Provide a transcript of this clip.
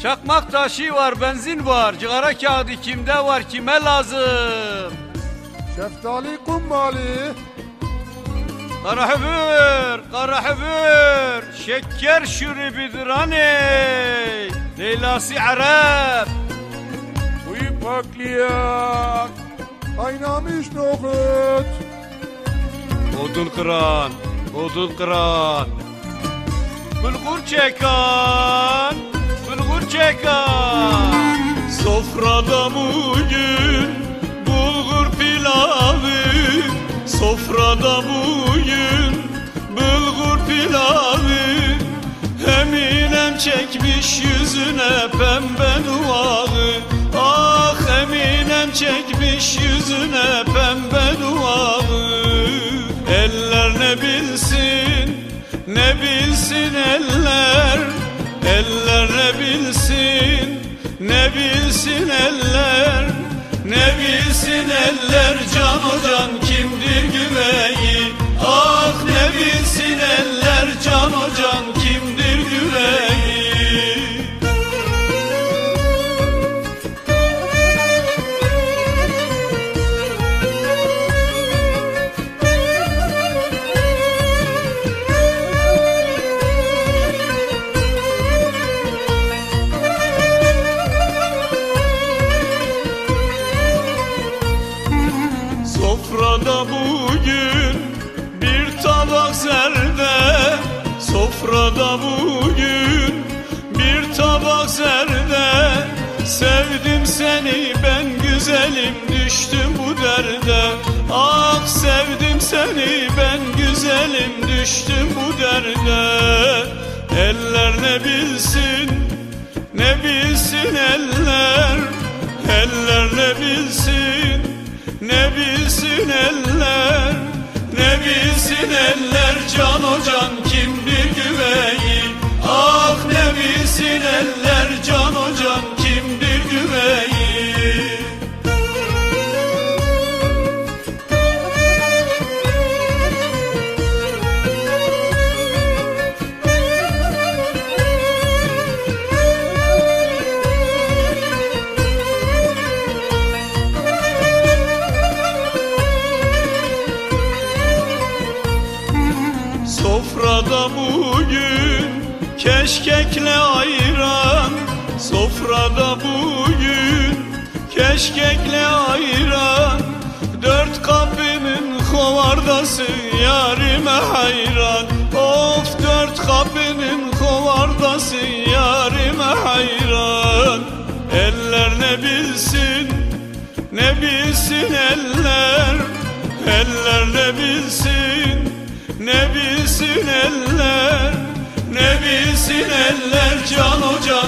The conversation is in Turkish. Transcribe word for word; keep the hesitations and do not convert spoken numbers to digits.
Çakmak taşı var, benzin var, cigara kağıdı kimde var, kime lazım? Şeftali kumbali. Karahübür, karahübür, şeker şurubidir hani, Leylası Arap. Uyu paklayan. Kaynamış nohut. Odun kıran, odun kıran. Bulgur çekan, bulgur çekan. Sofrada bugün bulgur pilavı, sofrada bugün bulgur pilavı. Eminem çekmiş yüzüne pembe duvağı. Ah Eminem çekmiş yüzüne pembe duvağı. Eller ne bilsin, ne bilsin eller. Eller ne bilsin, ne bilsin eller. Ne bilsin eller, can ocan kimdir güveyi. Ah ne bilsin eller, can ocan kimdir güveyi. Sofrada bugün bir tabak zerde, sofrada bugün bir tabak zerde. Sevdim seni ben güzelim, düştüm bu derde. Ah sevdim seni ben güzelim, düştüm bu derde. Eller ne bilsin, ne bilsin eller. Eller ne bilsin, ne bilsin eller. Ne bilsin eller, can ocan kimdir güveyi. Ah ne bilsin eller, can ocan kimdir güveyi. Sofrada bugün keşkekle ayran, sofrada bugün keşkekle ayran. Dört kapının kovardası yarime hayran. Of dört kapının kovardası yarime hayran. Eller ne bilsin, ne bilsin eller. Eller ne bilsin, ne bilsin eller. Ne bilsin eller, can ocan